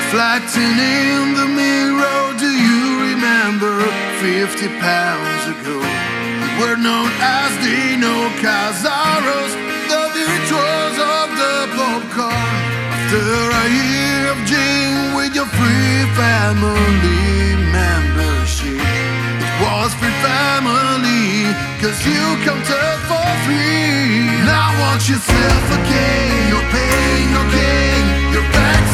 Reflecting in the mirror, do you remember 50 pounds ago? You were known as Dino Cazaros, the virtuos of the popcorn. After a year of gin with your free family membership, it was free family, cause you counted for free. Now want yourself again, you're paying, okay, you're back